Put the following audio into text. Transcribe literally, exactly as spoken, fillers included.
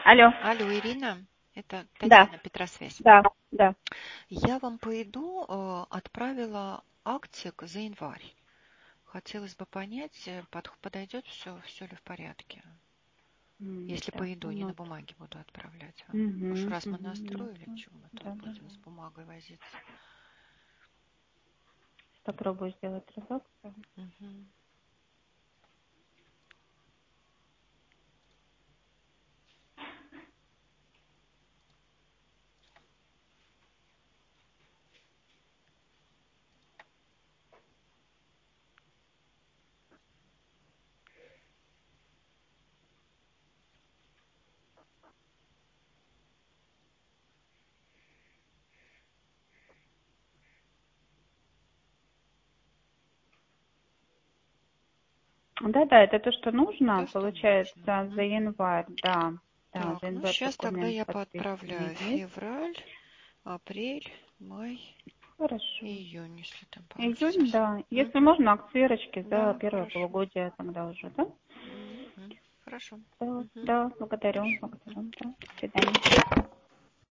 Алло. Алло, Ирина, это Да, Татьяна, Петросвязь. да, да. Я вам по ИДу э, отправила актик за январь. Хотелось бы понять, э, под- подойдет все, все ли в порядке. М, Если Так, по ИДу, не на минут. бумаге буду отправлять вам. Уж Угу, раз мы угу, настроили, минутку. чего мы тут Да, да, будем да. с бумагой возиться. Попробую сделать транзакцию. Мгм. Да, да, это то, что нужно, То, что получается, нужно. за Мгм. январь, да. Да, за Так, ну январь сейчас тогда документ я подписанный поотправляю есть. февраль, апрель, май, Хорошо. июнь, если там Июнь, получится. да. Если Мгм. можно, акцирочки за Да, первое хорошо. полугодие тогда уже, да? Мгм. Хорошо. Да, Мгм. да, благодарю, Хорошо. благодарю. Да. До свидания.